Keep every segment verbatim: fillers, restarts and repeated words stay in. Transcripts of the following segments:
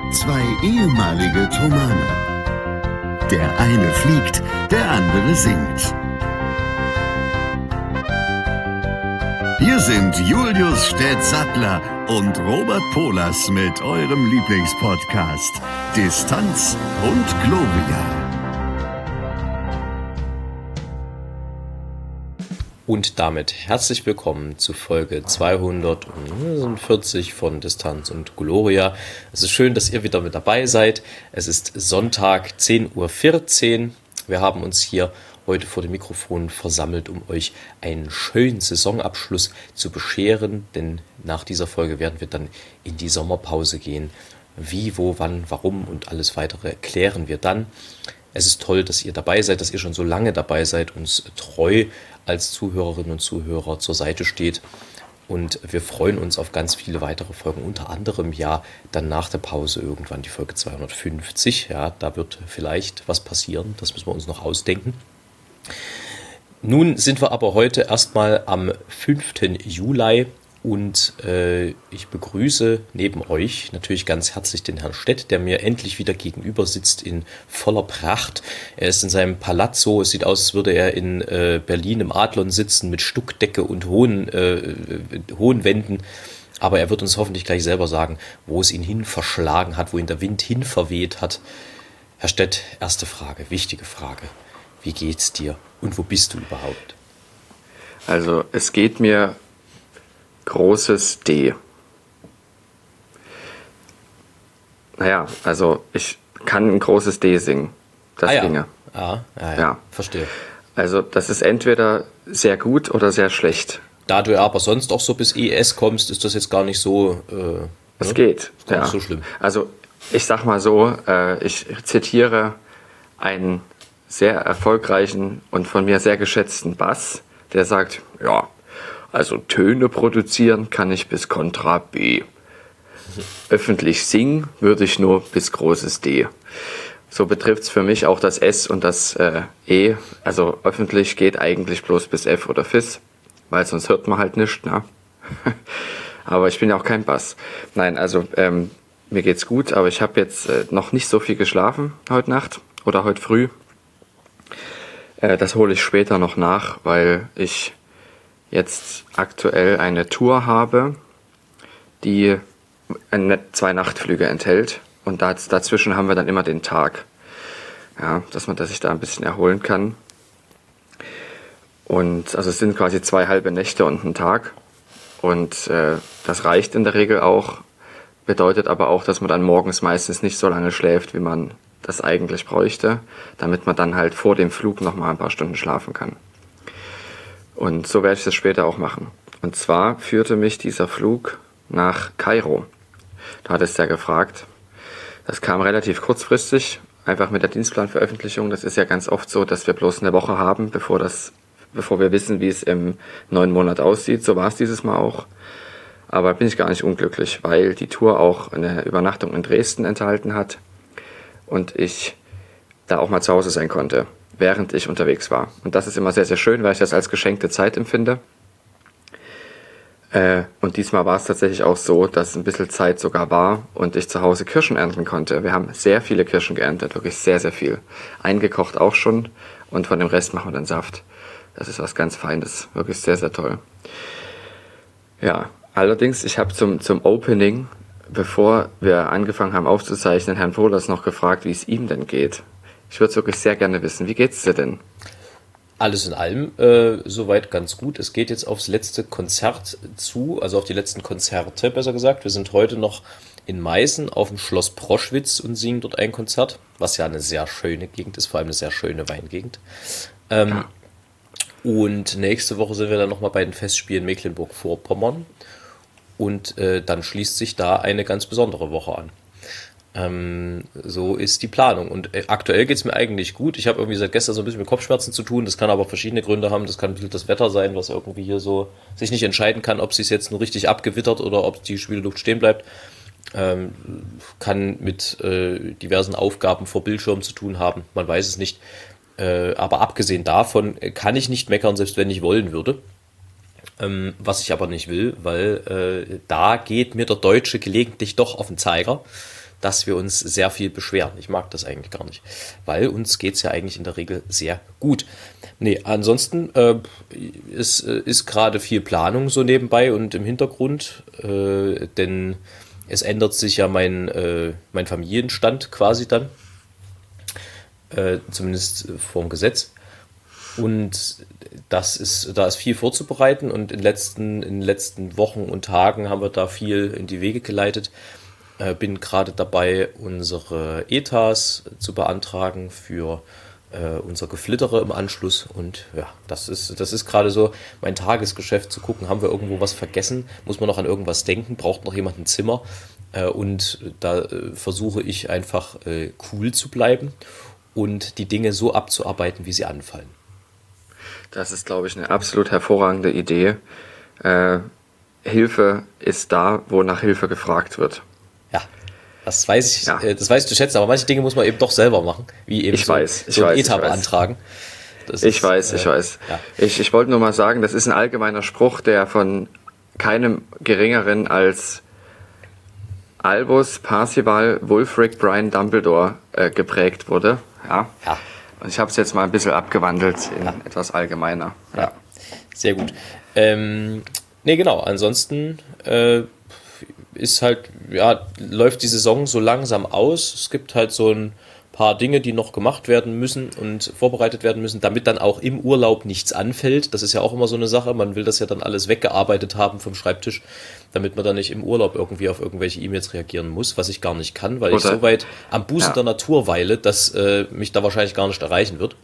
Zwei ehemalige Thomaner. Der eine fliegt, der andere singt. Hier sind Julius Städtsattler und Robert Polas mit eurem Lieblingspodcast Distanz und Gloria. Und damit herzlich willkommen zu Folge zweihundertvierzig von Distanz und Gloria. Es ist schön, dass ihr wieder mit dabei seid. Es ist Sonntag, zehn Uhr vierzehn. Wir haben uns hier heute vor dem Mikrofon versammelt, um euch einen schönen Saisonabschluss zu bescheren. Denn nach dieser Folge werden wir dann in die Sommerpause gehen. Wie, wo, wann, warum und alles weitere klären wir dann. Es ist toll, dass ihr dabei seid, dass ihr schon so lange dabei seid, uns treu als Zuhörerinnen und Zuhörer zur Seite steht. Und wir freuen uns auf ganz viele weitere Folgen, unter anderem ja dann nach der Pause irgendwann die Folge zweihundertfünfzig. Ja, da wird vielleicht was passieren, das müssen wir uns noch ausdenken. Nun sind wir aber heute erstmal am fünften Juli und äh, ich begrüße neben euch natürlich ganz herzlich den Herrn Stett, der mir endlich wieder gegenüber sitzt in voller Pracht. Er ist in seinem Palazzo, es sieht aus, als würde er in äh, Berlin im Adlon sitzen mit Stuckdecke und hohen, äh, hohen Wänden. Aber er wird uns hoffentlich gleich selber sagen, wo es ihn hin verschlagen hat, wo ihn der Wind hin verweht hat. Herr Stett, erste Frage, wichtige Frage. Wie geht's dir und wo bist du überhaupt? Also es geht mir großes D. Naja, also ich kann ein großes D singen. Das ah, ja. ginge. Ah, ja, ja, ja, verstehe. Also das ist entweder sehr gut oder sehr schlecht. Da du aber sonst auch so bis E S kommst, ist das jetzt gar nicht so... Äh, es ne? geht. Ist gar ja. nicht so schlimm. Also ich sag mal so, äh, ich zitiere einen sehr erfolgreichen und von mir sehr geschätzten Bass, der sagt, ja, also Töne produzieren kann ich bis Kontra B. Öffentlich singen würde ich nur bis großes D. So betrifft es für mich auch das S und das äh, E. Also öffentlich geht eigentlich bloß bis F oder Fis, weil sonst hört man halt nichts. Ne? Aber ich bin ja auch kein Bass. Nein, also ähm, mir geht's gut, aber ich habe jetzt äh, noch nicht so viel geschlafen heute Nacht oder heute früh. Äh, das hole ich später noch nach, weil ich jetzt aktuell eine Tour habe, die eine, zwei Nachtflüge enthält und daz, dazwischen haben wir dann immer den Tag, ja, dass man dass sich da ein bisschen erholen kann. Und also es sind quasi zwei halbe Nächte und ein Tag und äh, das reicht in der Regel auch, bedeutet aber auch, dass man dann morgens meistens nicht so lange schläft, wie man das eigentlich bräuchte, damit man dann halt vor dem Flug noch mal ein paar Stunden schlafen kann. Und so werde ich das später auch machen. Und zwar führte mich dieser Flug nach Kairo. Da hat es ja gefragt. Das kam relativ kurzfristig, einfach mit der Dienstplanveröffentlichung. Das ist ja ganz oft so, dass wir bloß eine Woche haben, bevor das, bevor wir wissen, wie es im neuen Monat aussieht. So war es dieses Mal auch. Aber bin ich gar nicht unglücklich, weil die Tour auch eine Übernachtung in Dresden enthalten hat und ich da auch mal zu Hause sein konnte, während ich unterwegs war. Und das ist immer sehr, sehr schön, weil ich das als geschenkte Zeit empfinde. Äh, und diesmal war es tatsächlich auch so, dass ein bisschen Zeit sogar war und ich zu Hause Kirschen ernten konnte. Wir haben sehr viele Kirschen geerntet, wirklich sehr, sehr viel. Eingekocht auch schon und von dem Rest machen wir dann Saft. Das ist was ganz Feines, wirklich sehr, sehr toll. Ja, allerdings, ich habe zum, zum Opening, bevor wir angefangen haben aufzuzeichnen, Herrn Polas noch gefragt, wie es ihm denn geht. Ich würde es wirklich sehr gerne wissen. Wie geht's dir denn? Alles in allem äh, soweit ganz gut. Es geht jetzt aufs letzte Konzert zu, also auf die letzten Konzerte, besser gesagt. Wir sind heute noch in Meißen auf dem Schloss Proschwitz und singen dort ein Konzert, was ja eine sehr schöne Gegend ist, vor allem eine sehr schöne Weingegend. Ähm, ja. Und nächste Woche sind wir dann nochmal bei den Festspielen Mecklenburg-Vorpommern und äh, dann schließt sich da eine ganz besondere Woche an. Ähm, so ist die Planung. Und äh, aktuell geht es mir eigentlich gut. Ich habe irgendwie seit gestern so ein bisschen mit Kopfschmerzen zu tun. Das kann aber verschiedene Gründe haben. Das kann das Wetter sein, was irgendwie hier so sich nicht entscheiden kann, ob es sich jetzt nur richtig abgewittert oder ob die Schwüle stehen bleibt. Ähm, kann mit äh, diversen Aufgaben vor Bildschirmen zu tun haben. Man weiß es nicht. Äh, aber abgesehen davon kann ich nicht meckern, selbst wenn ich wollen würde. Ähm, was ich aber nicht will, weil äh, da geht mir der Deutsche gelegentlich doch auf den Zeiger. dass wir uns sehr viel beschweren. Ich mag das eigentlich gar nicht, weil uns geht's ja eigentlich in der Regel sehr gut. Nee, ansonsten äh, ist, ist gerade viel Planung so nebenbei und im Hintergrund, äh, denn es ändert sich ja mein, äh, mein Familienstand quasi dann, äh, zumindest vorm Gesetz. Und das ist, da ist viel vorzubereiten und in den letzten, in den letzten Wochen und Tagen haben wir da viel in die Wege geleitet. Äh, bin gerade dabei, unsere E T As zu beantragen für äh, unser Geflittere im Anschluss. Und ja, das ist, das ist gerade so mein Tagesgeschäft, zu gucken, haben wir irgendwo was vergessen? Muss man noch an irgendwas denken? Braucht noch jemand ein Zimmer? Äh, und da äh, versuche ich einfach äh, cool zu bleiben und die Dinge so abzuarbeiten, wie sie anfallen. Das ist, glaube ich, eine absolut hervorragende Idee. Äh, Hilfe ist da, wo nach Hilfe gefragt wird. Ja, das weiß ich, Ja. äh, das weiß ich zu schätzen, aber manche Dinge muss man eben doch selber machen, wie eben Ich so, weiß, ich so ein weiß, E T A ich weiß. beantragen. Das Ich ist, weiß, äh, ich weiß. Ja. Ich, ich wollte nur mal sagen, das ist ein allgemeiner Spruch, der von keinem Geringeren als Albus Parzival Wulfric Brian Dumbledore äh, geprägt wurde. Ja. Ja. Und ich habe es jetzt mal ein bisschen abgewandelt in Ja. etwas allgemeiner. Ja. Ja, sehr gut. Ähm, nee, genau. Ansonsten äh, ist halt, ja, läuft die Saison so langsam aus. Es gibt halt so ein paar Dinge, die noch gemacht werden müssen und vorbereitet werden müssen, damit dann auch im Urlaub nichts anfällt. Das ist ja auch immer so eine Sache. Man will das ja dann alles weggearbeitet haben vom Schreibtisch, damit man dann nicht im Urlaub irgendwie auf irgendwelche E-Mails reagieren muss, was ich gar nicht kann, weil ich Oder- so weit am Busen Ja. der Natur weile, dass äh, mich da wahrscheinlich gar nicht erreichen wird.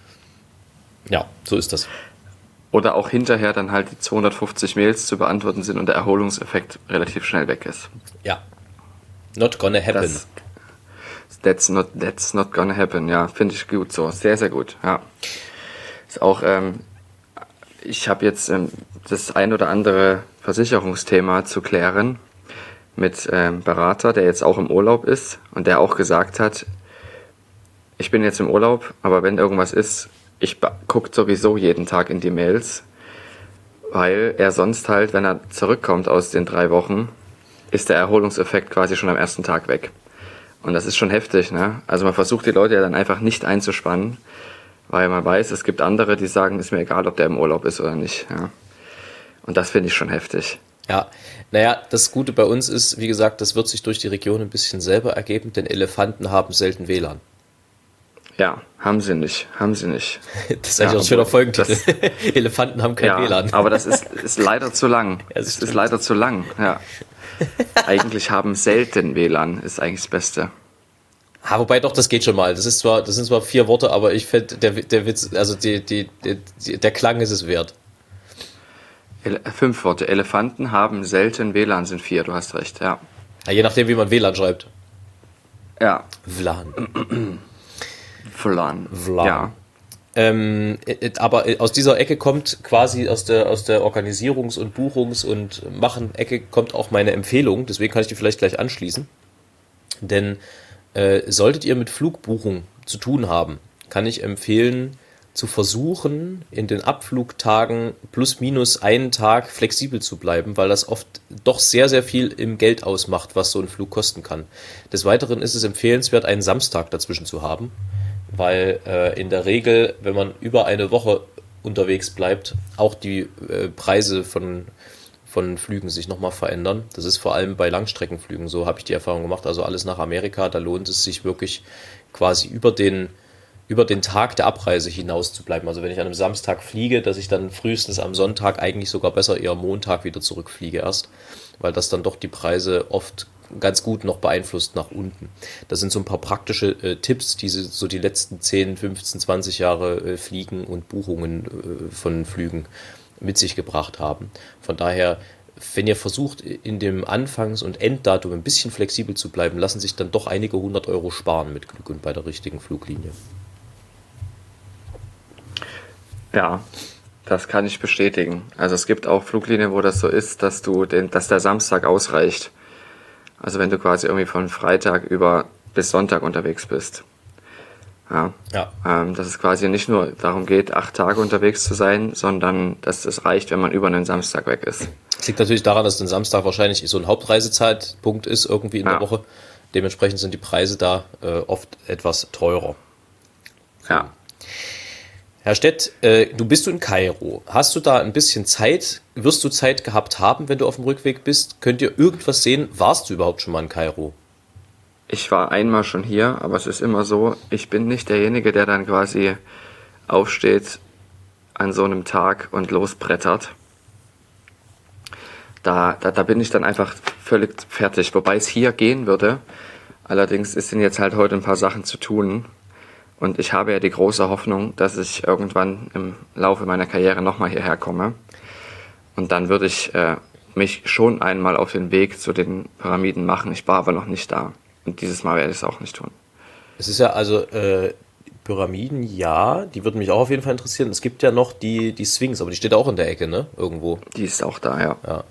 Ja, so ist das. Oder auch hinterher dann halt die zweihundertfünfzig Mails zu beantworten sind und der Erholungseffekt relativ schnell weg ist. Ja. Not gonna happen. Das, that's not, that's not gonna happen. Ja, finde ich gut so. Sehr, sehr gut. Ja. Ist auch, ähm, ich habe jetzt ähm, das ein oder andere Versicherungsthema zu klären mit ähm, Berater, der jetzt auch im Urlaub ist und der auch gesagt hat, ich bin jetzt im Urlaub, aber wenn irgendwas ist, ich gucke sowieso jeden Tag in die Mails, weil er sonst halt, wenn er zurückkommt aus den drei Wochen, ist der Erholungseffekt quasi schon am ersten Tag weg. Und das ist schon heftig, ne? Also man versucht die Leute ja dann einfach nicht einzuspannen, weil man weiß, es gibt andere, die sagen, ist mir egal, ob der im Urlaub ist oder nicht, ja. Und das finde ich schon heftig. Ja, naja, das Gute bei uns ist, wie gesagt, das wird sich durch die Region ein bisschen selber ergeben, denn Elefanten haben selten W L A N. Ja, haben sie nicht, haben sie nicht. Das ist eigentlich Ja, auch ein schöner aber Folgentitel. Elefanten haben kein Ja, W L A N. aber das ist, ist leider zu lang. das Es ist stimmt. leider zu lang, ja. Eigentlich haben selten W L A N, ist eigentlich das Beste. Ah, wobei doch, das geht schon mal. Das ist zwar, das sind zwar vier Worte, aber ich finde, der, der Witz, also die, die, die, der Klang ist es wert. Ele fünf Worte. Elefanten haben selten W L A N, sind vier, du hast recht, ja. Ja, je nachdem, wie man W L A N schreibt. Ja, W L A N. W L A N. W L A N. Ja. Ähm, äh, aber aus dieser Ecke kommt quasi aus der, aus der Organisierungs- und Buchungs- und Machen-Ecke kommt auch meine Empfehlung. Deswegen kann ich die vielleicht gleich anschließen. Denn äh, solltet ihr mit Flugbuchung zu tun haben, kann ich empfehlen, zu versuchen, in den Abflugtagen plus minus einen Tag flexibel zu bleiben, weil das oft doch sehr, sehr viel im Geld ausmacht, was so ein Flug kosten kann. Des Weiteren ist es empfehlenswert, einen Samstag dazwischen zu haben, weil äh, in der Regel, wenn man über eine Woche unterwegs bleibt, auch die äh, Preise von, von Flügen sich nochmal verändern. Das ist vor allem bei Langstreckenflügen so, habe ich die Erfahrung gemacht. Also alles nach Amerika, da lohnt es sich wirklich quasi über den über den Tag der Abreise hinaus zu bleiben. Also wenn ich an einem Samstag fliege, dass ich dann frühestens am Sonntag, eigentlich sogar besser eher Montag wieder zurückfliege erst, weil das dann doch die Preise oft ganz gut noch beeinflusst nach unten. Das sind so ein paar praktische äh, Tipps, die so die letzten zehn, fünfzehn, zwanzig Jahre äh, Fliegen und Buchungen äh, von Flügen mit sich gebracht haben. Von daher, wenn ihr versucht, in dem Anfangs- und Enddatum ein bisschen flexibel zu bleiben, lassen sich dann doch einige hundert Euro sparen mit Glück und bei der richtigen Fluglinie. Ja, das kann ich bestätigen. Also es gibt auch Fluglinien, wo das so ist, dass du den, dass der Samstag ausreicht. Also wenn du quasi irgendwie von Freitag über bis Sonntag unterwegs bist. Ja. Ja. Ähm, dass es quasi nicht nur darum geht, acht Tage unterwegs zu sein, sondern dass es reicht, wenn man über einen Samstag weg ist. Das liegt natürlich daran, dass ein Samstag wahrscheinlich so ein Hauptreisezeitpunkt ist, irgendwie in Ja. der Woche. Dementsprechend sind die Preise da äh, oft etwas teurer. Ja. Herr Stett, äh, du bist du in Kairo. Hast du da ein bisschen Zeit? Wirst du Zeit gehabt haben, wenn du auf dem Rückweg bist? Könnt ihr irgendwas sehen? Warst du überhaupt schon mal in Kairo? Ich war einmal schon hier, aber es ist immer so, ich bin nicht derjenige, der dann quasi aufsteht an so einem Tag und losbrettert. Da, da, da bin ich dann einfach völlig fertig, wobei es hier gehen würde. Allerdings sind jetzt halt heute ein paar Sachen zu tun. Und ich habe ja die große Hoffnung, dass ich irgendwann im Laufe meiner Karriere nochmal hierher komme. Und dann würde ich äh, mich schon einmal auf den Weg zu den Pyramiden machen. Ich war aber noch nicht da. Und dieses Mal werde ich es auch nicht tun. Es ist ja also äh, Pyramiden, ja, die würden mich auch auf jeden Fall interessieren. Es gibt ja noch die, die Sphinx, aber die steht auch in der Ecke, ne? Irgendwo. Die ist auch da, ja. Ja.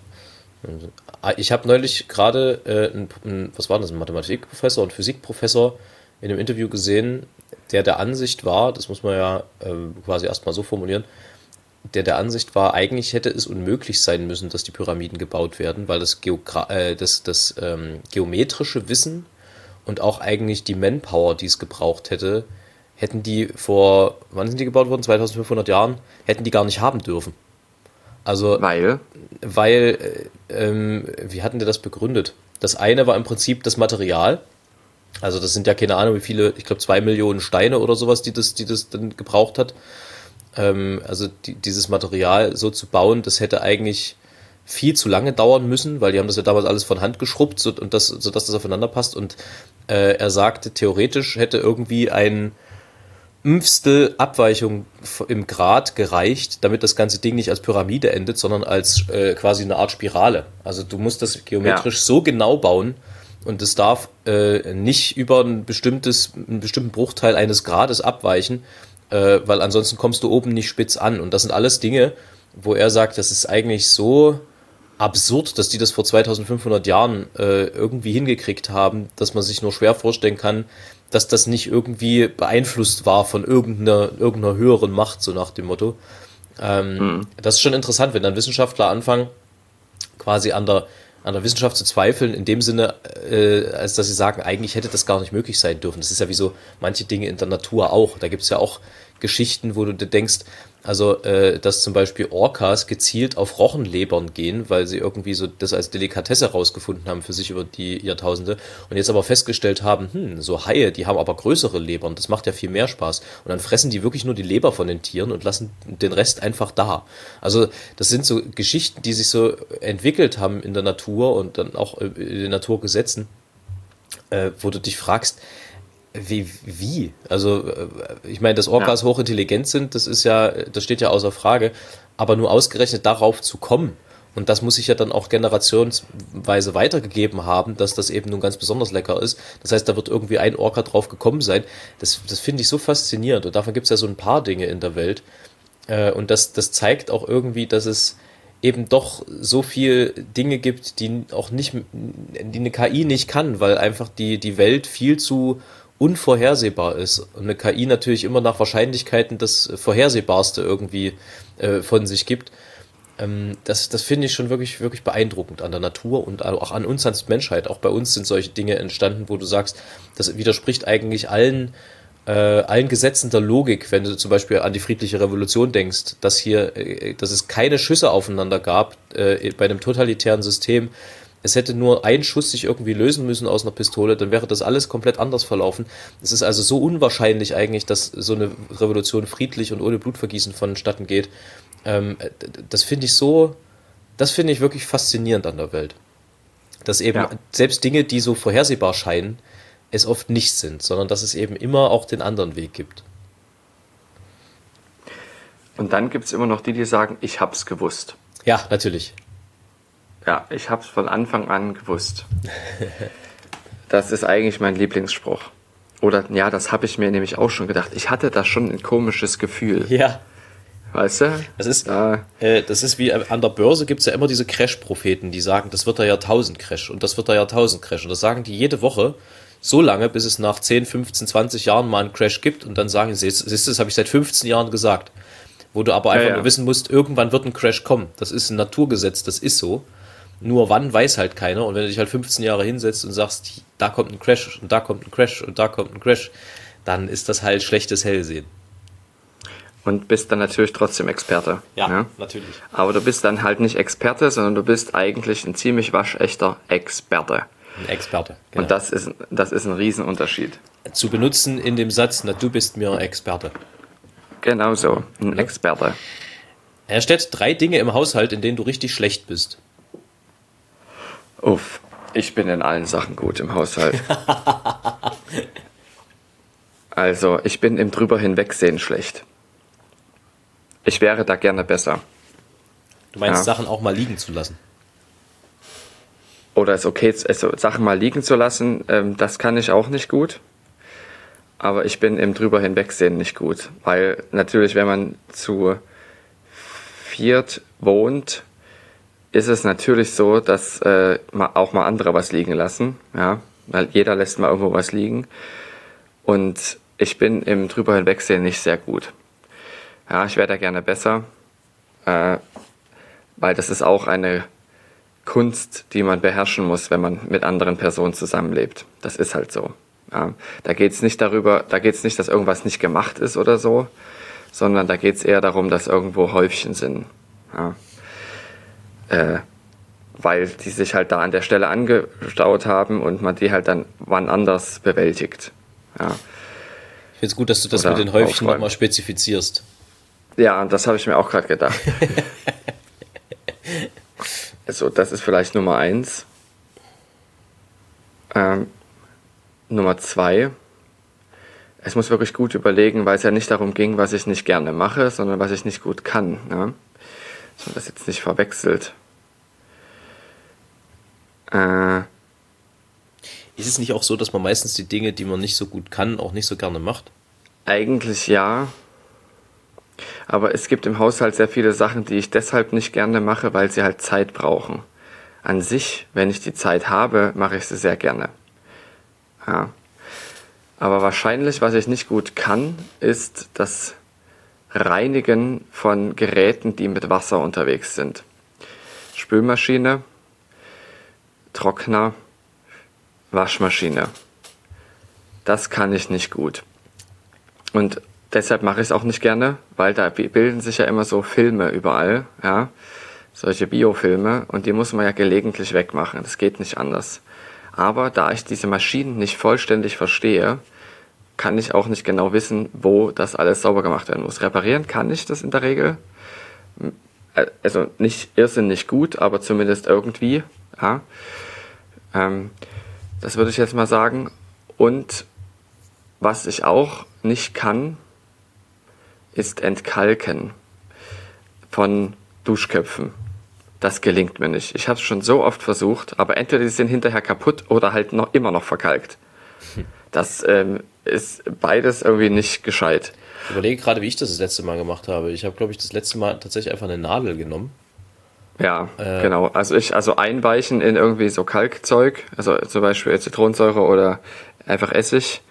Ich habe neulich gerade, äh, ein, ein, was war das, ein Mathematikprofessor und Physikprofessor in einem Interview gesehen, der der Ansicht war, das muss man ja äh, quasi erstmal so formulieren, der der Ansicht war, eigentlich hätte es unmöglich sein müssen, dass die Pyramiden gebaut werden, weil das, Geogra- äh, das, das ähm, geometrische Wissen und auch eigentlich die Manpower, die es gebraucht hätte, hätten die vor, wann sind die gebaut worden? zweitausendfünfhundert Jahren? Hätten die gar nicht haben dürfen. Also, Weil? Weil, äh, ähm, wie hatten die das begründet? Das eine war im Prinzip das Material. Also das sind ja keine Ahnung, wie viele, ich glaube zwei Millionen Steine oder sowas, die das, die das dann gebraucht hat. Ähm, also die, dieses Material so zu bauen, das hätte eigentlich viel zu lange dauern müssen, weil die haben das ja damals alles von Hand geschrubbt, so, und das, sodass das aufeinander passt. Und äh, er sagte, theoretisch hätte irgendwie ein Fünfstel Abweichung im Grad gereicht, damit das ganze Ding nicht als Pyramide endet, sondern als äh, quasi eine Art Spirale. Also du musst das geometrisch ja. so genau bauen, und es darf äh, nicht über ein bestimmtes, einen bestimmten Bruchteil eines Grades abweichen, äh, weil ansonsten kommst du oben nicht spitz an. Und das sind alles Dinge, wo er sagt, das ist eigentlich so absurd, dass die das vor zweitausendfünfhundert Jahren äh, irgendwie hingekriegt haben, dass man sich nur schwer vorstellen kann, dass das nicht irgendwie beeinflusst war von irgendeiner, irgendeiner höheren Macht, so nach dem Motto. Ähm, mhm. Das ist schon interessant, wenn dann Wissenschaftler anfangen, quasi an der an der Wissenschaft zu zweifeln, in dem Sinne, äh, als dass sie sagen, eigentlich hätte das gar nicht möglich sein dürfen. Das ist ja wie so manche Dinge in der Natur auch. Da gibt es ja auch Geschichten, wo du dir denkst, also, äh, dass zum Beispiel Orcas gezielt auf Rochenlebern gehen, weil sie irgendwie so das als Delikatesse rausgefunden haben für sich über die Jahrtausende und jetzt aber festgestellt haben, hm, so Haie, die haben aber größere Lebern, das macht ja viel mehr Spaß. Und dann fressen die wirklich nur die Leber von den Tieren und lassen den Rest einfach da. Also, das sind so Geschichten, die sich so entwickelt haben in der Natur und dann auch in den Naturgesetzen, äh, wo du dich fragst, Wie, wie? Also, ich meine, dass Orcas ja. hochintelligent sind, das ist ja, das steht ja außer Frage, aber nur ausgerechnet darauf zu kommen, und das muss sich ja dann auch generationsweise weitergegeben haben, dass das eben nun ganz besonders lecker ist. Das heißt, da wird irgendwie ein Orca drauf gekommen sein. Das, das finde ich so faszinierend, und davon gibt es ja so ein paar Dinge in der Welt. Und das, das zeigt auch irgendwie, dass es eben doch so viel Dinge gibt, die auch nicht, die eine K I nicht kann, weil einfach die, die Welt viel zu unvorhersehbar ist. Und eine K I natürlich immer nach Wahrscheinlichkeiten das Vorhersehbarste irgendwie äh, von sich gibt. Ähm, das das finde ich schon wirklich, wirklich beeindruckend an der Natur und auch an uns als Menschheit. Auch bei uns sind solche Dinge entstanden, wo du sagst, das widerspricht eigentlich allen, äh, allen Gesetzen der Logik, wenn du zum Beispiel an die friedliche Revolution denkst, dass hier, äh, dass es keine Schüsse aufeinander gab äh, bei einem totalitären System. Es hätte nur ein Schuss sich irgendwie lösen müssen aus einer Pistole, dann wäre das alles komplett anders verlaufen. Es ist also so unwahrscheinlich eigentlich, dass so eine Revolution friedlich und ohne Blutvergießen vonstatten geht. Ähm, das finde ich so, das finde ich wirklich faszinierend an der Welt. Dass eben ja. selbst Dinge, die so vorhersehbar scheinen, es oft nicht sind, sondern dass es eben immer auch den anderen Weg gibt. Und dann gibt es immer noch die, die sagen, ich hab's gewusst. Ja, natürlich. Ja, ich hab's von Anfang an gewusst. Das ist eigentlich mein Lieblingsspruch. Oder, ja, das habe ich mir nämlich auch schon gedacht. Ich hatte da schon ein komisches Gefühl. Ja. Weißt du? Das ist, da, äh, das ist wie an der Börse gibt es ja immer diese Crash-Propheten, die sagen, das wird der Jahrtausend-Crash und das wird der Jahrtausend-Crash. Und das sagen die jede Woche so lange, bis es nach zehn, fünfzehn, zwanzig Jahren mal einen Crash gibt. Und dann sagen sie, siehst du, das habe ich seit fünfzehn Jahren gesagt. Wo du aber einfach ja, ja. nur wissen musst, irgendwann wird ein Crash kommen. Das ist ein Naturgesetz, das ist so. Nur wann, weiß halt keiner. Und wenn du dich halt fünfzehn Jahre hinsetzt und sagst, da kommt ein Crash und da kommt ein Crash und da kommt ein Crash, dann ist das halt schlechtes Hellsehen. Und bist dann natürlich trotzdem Experte. Ja, ne? Natürlich. Aber du bist dann halt nicht Experte, sondern du bist eigentlich ein ziemlich waschechter Experte. Ein Experte, genau. Und das ist, das ist ein Riesenunterschied. Zu benutzen in dem Satz, na, du bist mir Experte. Genau so, ein Ja. Experte. Er stellt drei Dinge im Haushalt, in denen du richtig schlecht bist. Uff, ich bin in allen Sachen gut im Haushalt. Also, ich bin im drüber hinwegsehen schlecht. Ich wäre da gerne besser. Du meinst, Ja. Sachen auch mal liegen zu lassen. Oder es okay, also Sachen mal liegen zu lassen, ähm, das kann ich auch nicht gut. Aber ich bin im drüber hinwegsehen nicht gut. Weil natürlich, wenn man zu viert wohnt, ist es natürlich so, dass äh, ma- auch mal andere was liegen lassen. Ja? Weil jeder lässt mal irgendwo was liegen. Und ich bin im drüber hinwegsehen nicht sehr gut. Ja, ich wäre da gerne besser. Äh, weil das ist auch eine Kunst, die man beherrschen muss, wenn man mit anderen Personen zusammenlebt. Das ist halt so. Ja, da geht es nicht darüber, da geht es nicht, dass irgendwas nicht gemacht ist oder so, sondern da geht es eher darum, dass irgendwo Häufchen sind. Ja. Äh, weil die sich halt da an der Stelle angestaut haben und man die halt dann wann anders bewältigt. Ja, Ich finde es gut, dass du das Oder mit den Häufchen aufräumen. nochmal spezifizierst. ja und das habe ich mir auch gerade gedacht. Also das ist vielleicht Nummer eins. Ähm, Nummer zwei. Es muss wirklich gut überlegen, weil es ja nicht darum ging, was ich nicht gerne mache, sondern was ich nicht gut kann. Ne? Dass man das jetzt nicht verwechselt. Äh, Ist es nicht auch so, dass man meistens die Dinge, die man nicht so gut kann, auch nicht so gerne macht? eigentlich ja. Aber es gibt im Haushalt sehr viele Sachen, die ich deshalb nicht gerne mache, weil sie halt Zeit brauchen. An sich, wenn ich die Zeit habe, mache ich sie sehr gerne. Ja. Aber wahrscheinlich, was ich nicht gut kann, ist das Reinigen von Geräten, die mit Wasser unterwegs sind. Spülmaschine, Trockner, Waschmaschine. Das kann ich nicht gut. Und deshalb mache ich es auch nicht gerne, weil da bilden sich ja immer so Filme überall, ja, solche Biofilme, und die muss man ja gelegentlich wegmachen. Das geht nicht anders. Aber da ich diese Maschinen nicht vollständig verstehe, kann ich auch nicht genau wissen, wo das alles sauber gemacht werden muss. Reparieren kann ich das in der Regel. Also nicht irrsinnig gut, aber zumindest irgendwie. Ja. Ähm, das würde ich jetzt mal sagen. Und was ich auch nicht kann, ist Entkalken von Duschköpfen. Das gelingt mir nicht. Ich habe es schon so oft versucht, aber entweder die sind hinterher kaputt oder halt noch immer noch verkalkt. Das ähm, ist beides irgendwie nicht gescheit. Ich überlege gerade, wie ich das das letzte Mal gemacht habe. Ich habe, glaube ich, das letzte Mal tatsächlich einfach eine Nadel genommen. Ja, Äh. genau. Also ich, also einweichen in irgendwie so Kalkzeug, also zum Beispiel Zitronensäure oder einfach Essig,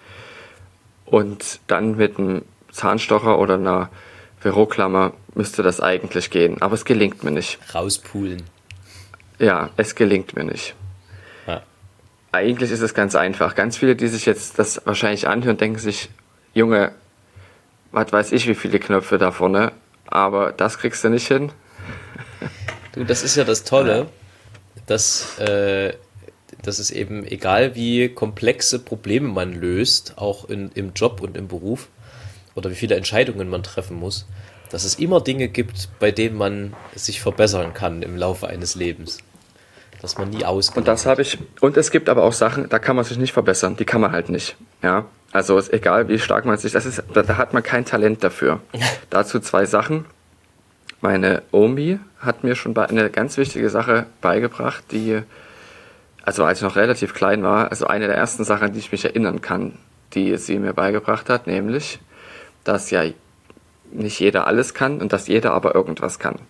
und dann mit einem Zahnstocher oder einer Büroklammer müsste das eigentlich gehen. Aber es gelingt mir nicht. Rauspulen. Ja, es gelingt mir nicht. Ja. Eigentlich ist es ganz einfach. Ganz viele, die sich jetzt das wahrscheinlich anhören, denken sich, Junge, was weiß ich, wie viele Knöpfe da vorne, aber das kriegst du nicht hin. Du, das ist ja das Tolle, dass, äh, dass es eben, egal wie komplexe Probleme man löst, auch in, im Job und im Beruf, oder wie viele Entscheidungen man treffen muss, dass es immer Dinge gibt, bei denen man sich verbessern kann im Laufe eines Lebens. Dass man nie ausgeht. Und das habe ich. Und es gibt aber auch Sachen, da kann man sich nicht verbessern. Die kann man halt nicht. Ja. Also ist egal, wie stark man sich. Das ist, da, da hat man kein Talent dafür. Dazu zwei Sachen. Meine Omi hat mir schon eine ganz wichtige Sache beigebracht, die, also als ich noch relativ klein war, also eine der ersten Sachen, an die ich mich erinnern kann, die sie mir beigebracht hat, nämlich, dass ja nicht jeder alles kann und dass jeder aber irgendwas kann.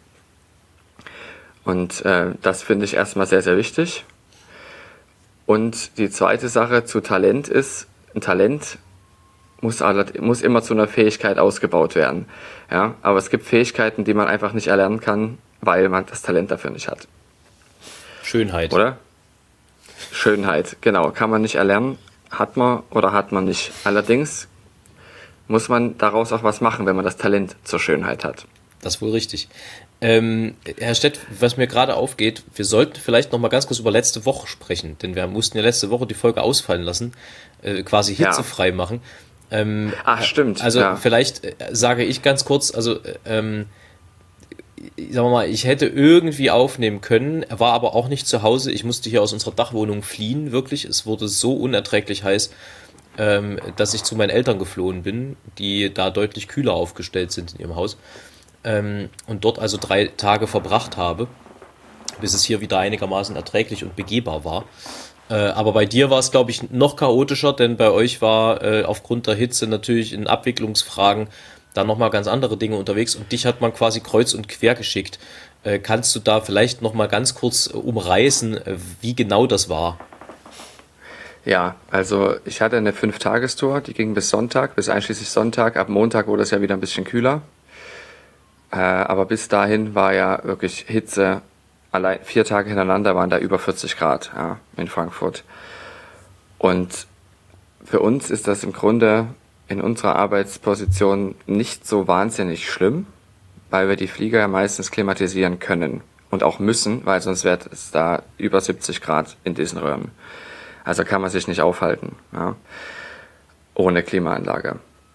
Und äh, das finde ich erstmal sehr, sehr wichtig. Und die zweite Sache zu Talent ist, ein Talent muss, muss immer zu einer Fähigkeit ausgebaut werden. Ja? Aber es gibt Fähigkeiten, die man einfach nicht erlernen kann, weil man das Talent dafür nicht hat. Schönheit. Oder? Schönheit, genau. Kann man nicht erlernen, hat man oder hat man nicht. Allerdings muss man daraus auch was machen, wenn man das Talent zur Schönheit hat. Das ist wohl richtig. Ähm, Herr Stett, was mir gerade aufgeht, wir sollten vielleicht noch mal ganz kurz über letzte Woche sprechen, denn wir mussten ja letzte Woche die Folge ausfallen lassen, äh, quasi hitzefrei ja. machen. Ähm, Ach, stimmt. Also ja. vielleicht äh, sage ich ganz kurz, also ähm, sagen wir mal, ich hätte irgendwie aufnehmen können, er war aber auch nicht zu Hause, ich musste hier aus unserer Dachwohnung fliehen, wirklich, es wurde so unerträglich heiß, ähm, dass ich zu meinen Eltern geflohen bin, die da deutlich kühler aufgestellt sind in ihrem Haus. Ähm, und dort also drei Tage verbracht habe, bis es hier wieder einigermaßen erträglich und begehbar war. Äh, aber bei dir war es, glaube ich, noch chaotischer, denn bei euch war äh, aufgrund der Hitze natürlich in Abwicklungsfragen da nochmal ganz andere Dinge unterwegs und dich hat man quasi kreuz und quer geschickt. Äh, kannst du da vielleicht nochmal ganz kurz äh, umreißen, äh, wie genau das war? Ja, also ich hatte eine Fünf-Tagestour, die ging bis Sonntag, bis einschließlich Sonntag. Ab Montag wurde es ja wieder ein bisschen kühler. Äh, aber bis dahin war ja wirklich Hitze. Allein vier Tage hintereinander waren da über vierzig Grad ja, in Frankfurt. Und für uns ist das im Grunde in unserer Arbeitsposition nicht so wahnsinnig schlimm, weil wir die Flieger ja meistens klimatisieren können und auch müssen, weil sonst wäre es da über siebzig Grad in diesen Röhren. Also kann man sich nicht aufhalten, ja, ohne Klimaanlage.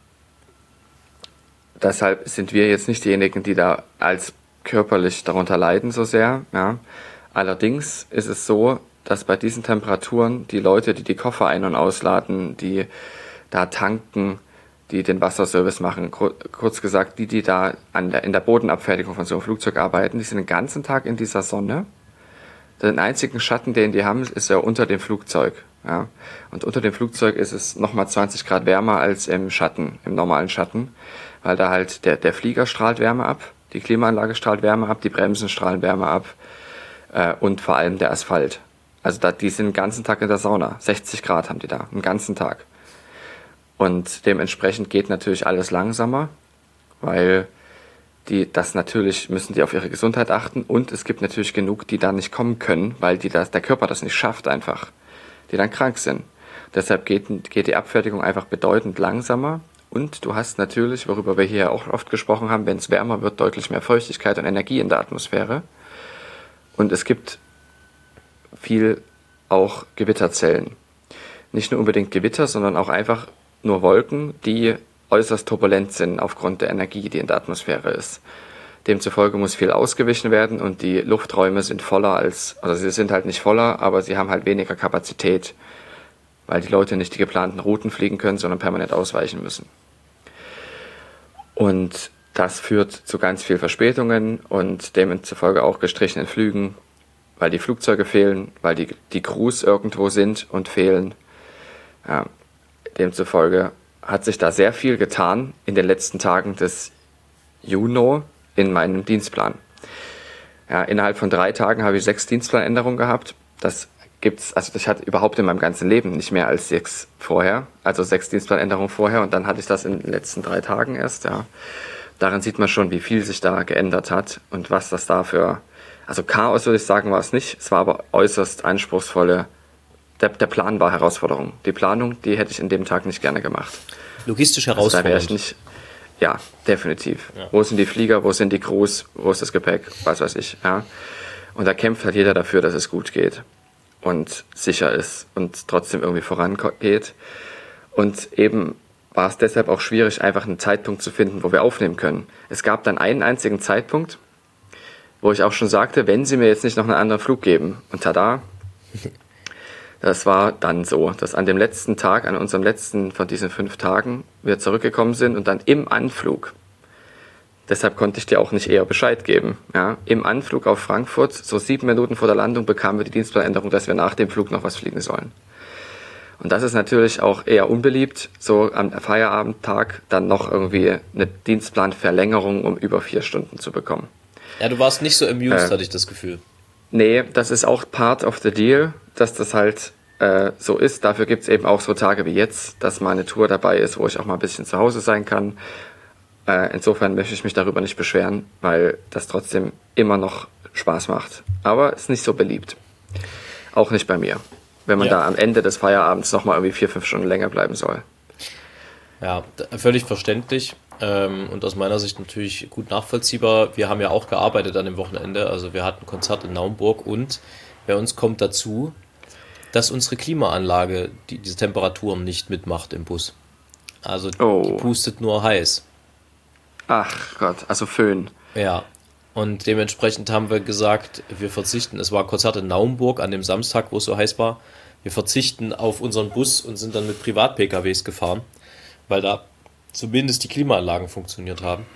Deshalb sind wir jetzt nicht diejenigen, die da als körperlich darunter leiden so sehr. Ja. Allerdings ist es so, dass bei diesen Temperaturen die Leute, die die Koffer ein- und ausladen, die da tanken, die den Wasserservice machen, kurz gesagt, die, die da an der, in der Bodenabfertigung von so einem Flugzeug arbeiten, die sind den ganzen Tag in dieser Sonne. Den einzigen Schatten, den die haben, ist ja unter dem Flugzeug. Ja. Und unter dem Flugzeug ist es nochmal zwanzig Grad wärmer als im Schatten, im normalen Schatten, weil da halt der, der Flieger strahlt Wärme ab, die Klimaanlage strahlt Wärme ab, die Bremsen strahlen Wärme ab äh, und vor allem der Asphalt. Also da, die sind den ganzen Tag in der Sauna, sechzig Grad haben die da, den ganzen Tag. Und dementsprechend geht natürlich alles langsamer, weil die das natürlich, müssen die auf ihre Gesundheit achten und es gibt natürlich genug, die da nicht kommen können, weil die das, der Körper das nicht schafft einfach, die dann krank sind. Deshalb geht, geht die Abfertigung einfach bedeutend langsamer und du hast natürlich, worüber wir hier auch oft gesprochen haben, wenn es wärmer wird, deutlich mehr Feuchtigkeit und Energie in der Atmosphäre und es gibt viel auch Gewitterzellen. Nicht nur unbedingt Gewitter, sondern auch einfach nur Wolken, die äußerst turbulent sind aufgrund der Energie, die in der Atmosphäre ist. Demzufolge muss viel ausgewichen werden und die Lufträume sind voller als, also sie sind halt nicht voller, aber sie haben halt weniger Kapazität, weil die Leute nicht die geplanten Routen fliegen können, sondern permanent ausweichen müssen. Und das führt zu ganz viel Verspätungen und demzufolge auch gestrichenen Flügen, weil die Flugzeuge fehlen, weil die, die Crews irgendwo sind und fehlen. Ja, demzufolge hat sich da sehr viel getan in den letzten Tagen des Juni in meinem Dienstplan. Ja, innerhalb von drei Tagen habe ich sechs Dienstplanänderungen gehabt. Das gibt's, also ich hatte überhaupt in meinem ganzen Leben nicht mehr als sechs vorher, also sechs Dienstplanänderungen vorher und dann hatte ich das in den letzten drei Tagen erst. Ja. Daran sieht man schon, wie viel sich da geändert hat und was das da für, also Chaos würde ich sagen, war es nicht. Es war aber äußerst anspruchsvolle. Der, der Plan war Herausforderung. Die Planung, die hätte ich in dem Tag nicht gerne gemacht. Logistisch herausfordernd. Also da wäre ich nicht, ja, definitiv. Ja. Wo sind die Flieger, wo sind die Crews, wo ist das Gepäck, was weiß ich. Ja. Und da kämpft halt jeder dafür, dass es gut geht und sicher ist und trotzdem irgendwie vorangeht. Und eben war es deshalb auch schwierig, einfach einen Zeitpunkt zu finden, wo wir aufnehmen können. Es gab dann einen einzigen Zeitpunkt, wo ich auch schon sagte, wenn sie mir jetzt nicht noch einen anderen Flug geben. Und tada, das war dann so, dass an dem letzten Tag, an unserem letzten von diesen fünf Tagen, wir zurückgekommen sind und dann im Anflug, deshalb konnte ich dir auch nicht eher Bescheid geben, ja, im Anflug auf Frankfurt, so sieben Minuten vor der Landung, bekamen wir die Dienstplanänderung, dass wir nach dem Flug noch was fliegen sollen. Und das ist natürlich auch eher unbeliebt, so am Feierabendtag dann noch irgendwie eine Dienstplanverlängerung um über vier Stunden zu bekommen. Ja, du warst nicht so amused, äh, hatte ich das Gefühl. Nee, das ist auch part of the deal, dass das halt äh, so ist. Dafür gibt's eben auch so Tage wie jetzt, dass mal eine Tour dabei ist, wo ich auch mal ein bisschen zu Hause sein kann. Äh, insofern möchte ich mich darüber nicht beschweren, weil das trotzdem immer noch Spaß macht. Aber ist nicht so beliebt. Auch nicht bei mir. Wenn man Ja. da am Ende des Feierabends nochmal irgendwie vier, fünf Stunden länger bleiben soll. Ja, d- völlig verständlich ähm, und aus meiner Sicht natürlich gut nachvollziehbar. Wir haben ja auch gearbeitet an dem Wochenende, also wir hatten ein Konzert in Naumburg und bei uns kommt dazu, dass unsere Klimaanlage die, diese Temperaturen nicht mitmacht im Bus. Also Oh. die pustet nur heiß. Ach Gott, also Föhn. Ja, und dementsprechend haben wir gesagt, wir verzichten, es war ein Konzert in Naumburg an dem Samstag, wo es so heiß war, wir verzichten auf unseren Bus und sind dann mit Privat-P K Ws gefahren, weil da zumindest die Klimaanlagen funktioniert haben.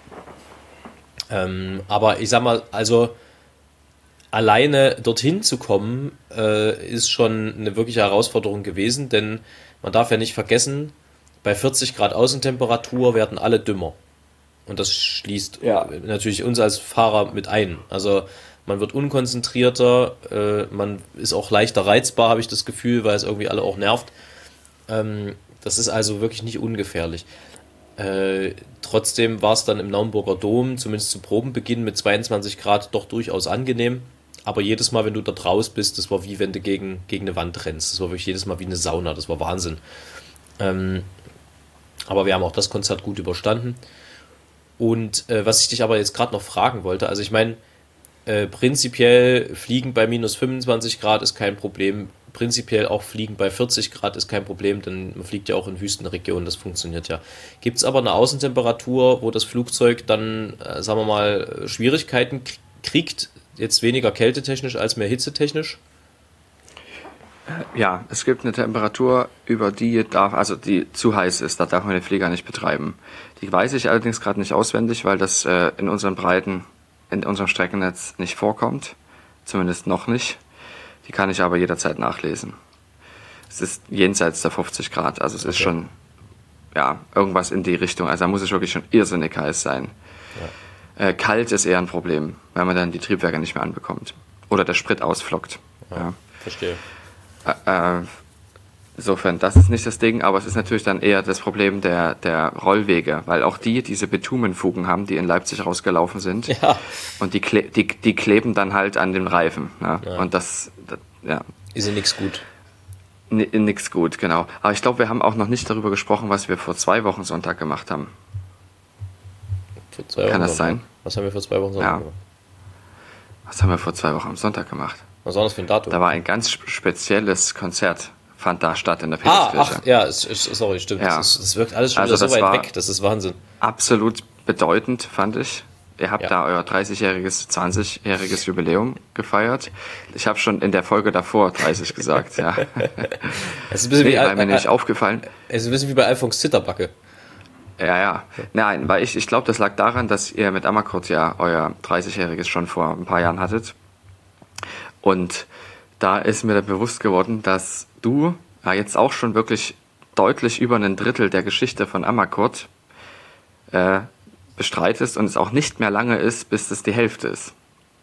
Ähm, aber ich sag mal, also alleine dorthin zu kommen, äh, ist schon eine wirkliche Herausforderung gewesen, denn man darf ja nicht vergessen, bei vierzig Grad Außentemperatur werden alle dümmer. Und das schließt Ja. natürlich uns als Fahrer mit ein. Also man wird unkonzentrierter, äh, man ist auch leichter reizbar, habe ich das Gefühl, weil es irgendwie alle auch nervt. Ähm, das ist also wirklich nicht ungefährlich. Äh, trotzdem war es dann im Naumburger Dom, zumindest zu Probenbeginn mit zweiundzwanzig Grad, doch durchaus angenehm. Aber jedes Mal, wenn du da draus bist, das war wie wenn du gegen, gegen eine Wand rennst. Das war wirklich jedes Mal wie eine Sauna, das war Wahnsinn. Ähm, aber wir haben auch das Konzert gut überstanden. Und äh, was ich dich aber jetzt gerade noch fragen wollte, also ich meine, äh, prinzipiell Fliegen bei minus fünfundzwanzig Grad ist kein Problem. Prinzipiell auch Fliegen bei vierzig Grad ist kein Problem, denn man fliegt ja auch in Wüstenregionen, das funktioniert ja. Gibt es aber eine Außentemperatur, wo das Flugzeug dann, äh, sagen wir mal, Schwierigkeiten k- kriegt, jetzt weniger kältetechnisch als mehr hitzetechnisch? Ja, es gibt eine Temperatur, über die darf, also die zu heiß ist, da darf man den Flieger nicht betreiben. Die weiß ich allerdings gerade nicht auswendig, weil das äh, in unseren Breiten, in unserem Streckennetz nicht vorkommt. Zumindest noch nicht. Die kann ich aber jederzeit nachlesen. Es ist jenseits der fünfzig Grad, also es ist Okay. schon, ja, irgendwas in die Richtung. Also da muss es wirklich schon irrsinnig heiß sein. Äh, kalt ist eher ein Problem, weil man dann die Triebwerke nicht mehr anbekommt. Oder der Sprit ausflockt. Ja. Verstehe. Äh, insofern, das ist nicht das Ding, aber es ist natürlich dann eher das Problem der, der Rollwege, weil auch die diese Bitumenfugen haben, die in Leipzig rausgelaufen sind. Ja. Und die, kle die, die kleben dann halt an den Reifen. Ne? Ja. Und das, das ja, Ist ja nichts gut. ni- nix gut, genau. Aber ich glaube, wir haben auch noch nicht darüber gesprochen, was wir vor zwei Wochen Sonntag gemacht haben. Für zwei Kann Wochen das Sonntag. sein? Was haben wir vor zwei Wochen Sonntag Ja. gemacht? Was haben wir vor zwei Wochen am Sonntag gemacht? Was war das für ein Datum? Da war ein ganz sp- spezielles Konzert, fand da statt in der Ah, Peterskirche. ach, ja, es, es, sorry, stimmt. Ja. Das, ist, das wirkt alles schon Also wieder so das weit war- weg. Das ist Wahnsinn. Absolut bedeutend, fand ich. Ihr habt Ja. da euer dreißigjähriges, zwanzigjähriges Jubiläum gefeiert. Ich habe schon in der Folge davor dreißig gesagt, ja. Es ist ein bisschen, Nee, wie, weil Al mir nämlich Al aufgefallen, es ist ein bisschen wie bei Alfons Zitterbacke. ja, ja. Nein, weil ich, ich glaube, das lag daran, dass ihr mit Amakurt ja euer dreißigjähriges schon vor ein paar Jahren hattet. Und da ist mir dann bewusst geworden, dass du ja jetzt auch schon wirklich deutlich über ein Drittel der Geschichte von Amakurt äh, bestreitest und es auch nicht mehr lange ist, bis es die Hälfte ist.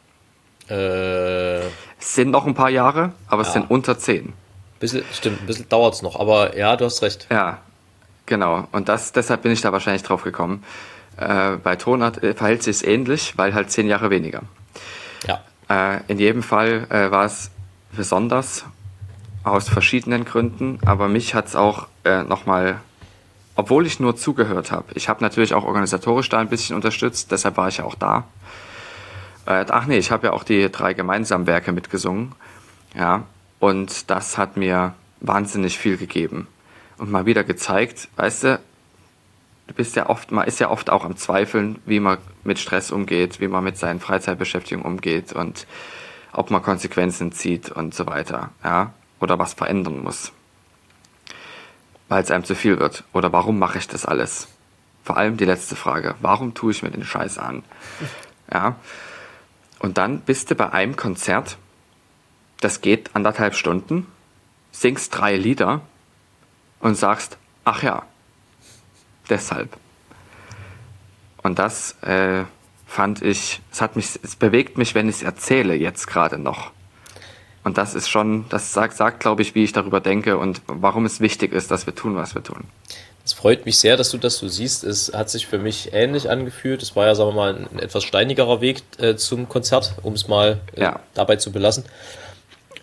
Äh, Es sind noch ein paar Jahre, aber es Ja. sind unter zehn. bisschen, stimmt, ein bisschen dauert es noch, aber ja, du hast recht. Ja, genau. Und das, deshalb bin ich da wahrscheinlich drauf gekommen. Äh, bei Tonart äh, verhält sich es ähnlich, weil halt zehn Jahre weniger. Ja, Äh, in jedem Fall äh, war es besonders aus verschiedenen Gründen, aber mich hat es auch äh, nochmal, obwohl ich nur zugehört habe, ich habe natürlich auch organisatorisch da ein bisschen unterstützt, deshalb war ich ja auch da. Äh, ach nee, ich habe ja auch die drei gemeinsamen Werke mitgesungen, ja, und das hat mir wahnsinnig viel gegeben und mal wieder gezeigt, weißt du, du bist ja oft, man ist ja oft auch am Zweifeln, wie man mit Stress umgeht, wie man mit seinen Freizeitbeschäftigungen umgeht und ob man Konsequenzen zieht und so weiter, ja, oder was verändern muss, weil es einem zu viel wird. Oder warum mache ich das alles? Vor allem die letzte Frage, warum tue ich mir den Scheiß an? Ja, und dann bist du bei einem Konzert, das geht anderthalb Stunden, singst drei Lieder und sagst, ach ja, deshalb. Und das äh, fand ich, es hat mich, es bewegt mich, wenn ich es erzähle, jetzt gerade noch. Und das ist schon, das sagt, sagt glaube ich, wie ich darüber denke und warum es wichtig ist, dass wir tun, was wir tun. es freut mich sehr, dass du das so siehst. Es hat sich für mich ähnlich angefühlt. Es war ja, sagen wir mal, ein etwas steinigerer Weg äh, zum Konzert, um es mal äh, Ja. dabei zu belassen.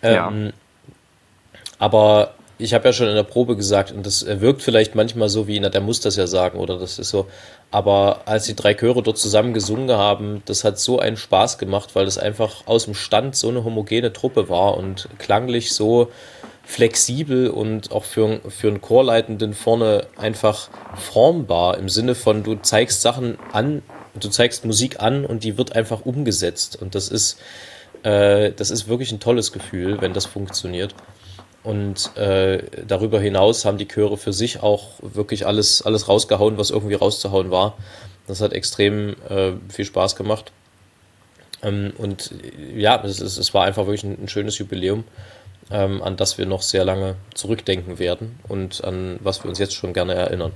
Ja. Ähm, aber ich habe ja schon in der Probe gesagt, und das äh, wirkt vielleicht manchmal so wie, na, der muss das ja sagen, oder das ist so. Aber als die drei Chöre dort zusammen gesungen haben, das hat so einen Spaß gemacht, weil das einfach aus dem Stand so eine homogene Truppe war und klanglich so flexibel und auch für, für einen Chorleitenden vorne einfach formbar im Sinne von, du zeigst Sachen an, du zeigst Musik an und die wird einfach umgesetzt. Und das ist, äh, das ist wirklich ein tolles Gefühl, wenn das funktioniert. Und äh, darüber hinaus haben die Chöre für sich auch wirklich alles, alles rausgehauen, was irgendwie rauszuhauen war. Das hat extrem äh, viel Spaß gemacht. Ähm, und ja, es, es, es war einfach wirklich ein, ein schönes Jubiläum, ähm, an das wir noch sehr lange zurückdenken werden und an was wir uns jetzt schon gerne erinnern.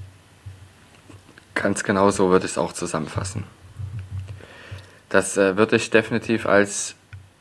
Ganz genau so würde ich es auch zusammenfassen. Das äh, würde ich definitiv als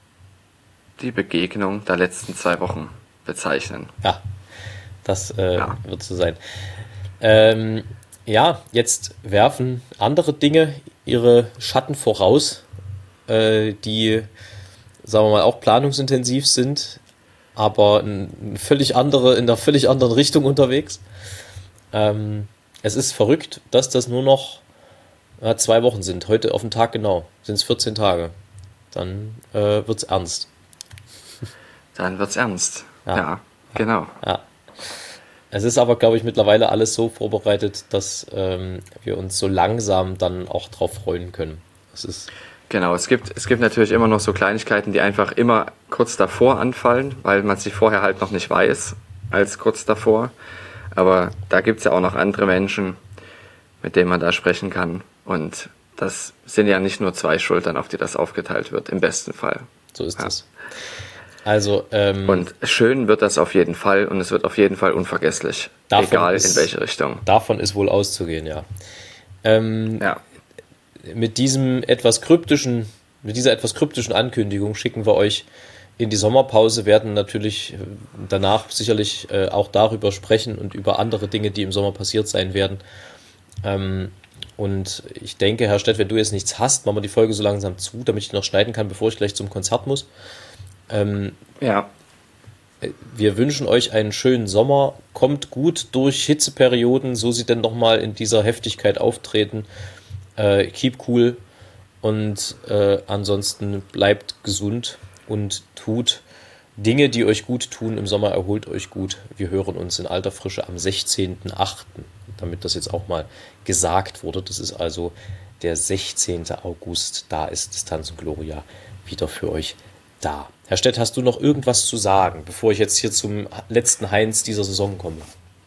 die Begegnung der letzten zwei Wochen bezeichnen. Ja, das äh, Ja. wird so sein. Ähm, ja, jetzt werfen andere Dinge ihre Schatten voraus, äh, die, sagen wir mal, auch planungsintensiv sind, aber in völlig andere, in einer völlig anderen Richtung unterwegs. Ähm, es ist verrückt, dass das nur noch äh, zwei Wochen sind. Heute auf den Tag genau sind es vierzehn Tage. Dann äh, wird's ernst. Dann wird's ernst. Ja. Ja, genau. Ja. Es ist aber, glaube ich, mittlerweile alles so vorbereitet, dass ähm, wir uns so langsam dann auch drauf freuen können. Es ist, Genau, es gibt, es gibt natürlich immer noch so Kleinigkeiten, die einfach immer kurz davor anfallen, weil man sie vorher halt noch nicht weiß, als kurz davor. Aber da gibt es ja auch noch andere Menschen, mit denen man da sprechen kann. Und das sind ja nicht nur zwei Schultern, auf die das aufgeteilt wird, im besten Fall. so ist Ja. es. Also, ähm, Und schön wird das auf jeden Fall und es wird auf jeden Fall unvergesslich. Davon Egal ist- in welche Richtung. davon ist wohl auszugehen, ja. Ähm, Ja, mit diesem etwas kryptischen, mit dieser etwas kryptischen Ankündigung schicken wir euch in die Sommerpause, werden natürlich äh, danach sicherlich äh, auch darüber sprechen und über andere Dinge, die im Sommer passiert sein werden. Ähm, und ich denke, Herr Stett, wenn du jetzt nichts hast, machen wir die Folge so langsam zu, damit ich die noch schneiden kann, bevor ich gleich zum Konzert muss. Ähm, ja, wir wünschen euch einen schönen Sommer. Kommt gut durch Hitzeperioden, so sie denn nochmal in dieser Heftigkeit auftreten. Äh, keep cool und äh, ansonsten bleibt gesund und tut Dinge, die euch gut tun. Im Sommer erholt euch gut. Wir hören uns in alter Frische am sechzehnten achten Damit das jetzt auch mal gesagt wurde. Das ist also der sechzehnten August. Da ist Distanz und Gloria wieder für euch da. Herr Stett, hast du noch irgendwas zu sagen, bevor ich jetzt hier zum letzten Heinz dieser Saison komme?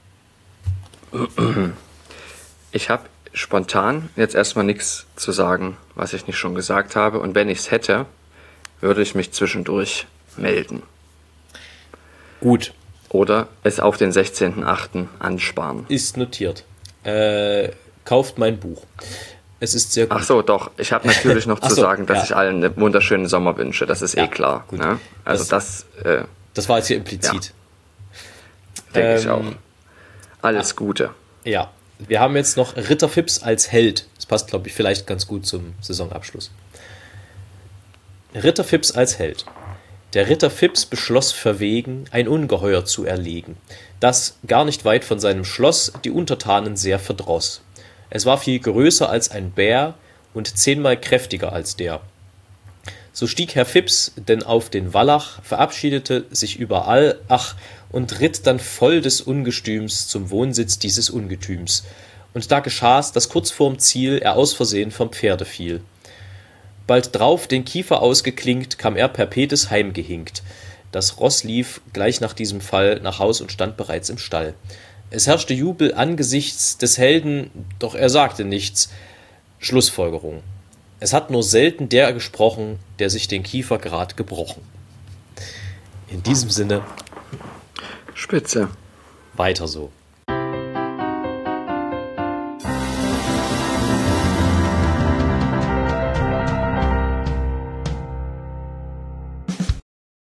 ich habe spontan jetzt erstmal nichts zu sagen, was ich nicht schon gesagt habe. Und wenn ich es hätte, würde ich mich zwischendurch melden. Gut, Oder es auf den sechzehnten achten ansparen. ist notiert. Äh, kauft mein Buch. Es ist sehr gut. Ach so, doch. Ich habe natürlich noch Ach zu so, sagen, dass ja. ich allen einen wunderschönen Sommer wünsche. Das ist Ja, eh klar. gut. Ne? Also das, äh, Das war jetzt hier implizit. denke ich Ähm, auch. Alles Gute. Ja, wir haben jetzt noch Ritter Phipps als Held. Das passt, glaube ich, vielleicht ganz gut zum Saisonabschluss. Ritter Phipps als Held. Der Ritter Phipps beschloss verwegen, ein Ungeheuer zu erlegen, das gar nicht weit von seinem Schloss die Untertanen sehr verdross. Es war viel größer als ein Bär und zehnmal kräftiger als der. So stieg Herr Phipps denn auf den Wallach, verabschiedete sich überall, ach, und ritt dann voll des Ungestüms zum Wohnsitz dieses Ungetüms. Und da geschah's, dass kurz vorm Ziel er aus Versehen vom Pferde fiel. Bald drauf, den Kiefer ausgeklinkt, kam er perpetes heimgehinkt. Das Ross lief gleich nach diesem Fall nach Haus und stand bereits im Stall. Es herrschte Jubel angesichts des Helden, doch er sagte nichts. Schlussfolgerung. Es hat nur selten der gesprochen, der sich den Kiefer grad gebrochen. In diesem Sinne, Spitze. weiter so.